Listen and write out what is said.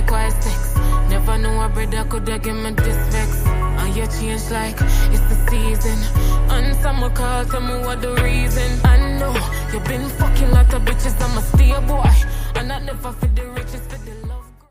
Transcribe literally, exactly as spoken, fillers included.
require sex. Never know a brother could have give me this vex. And you change like it's the season. And some call, tell me what the reason. I know you've been fucking lot of bitches, I'm a stay boy. And I never for the richest.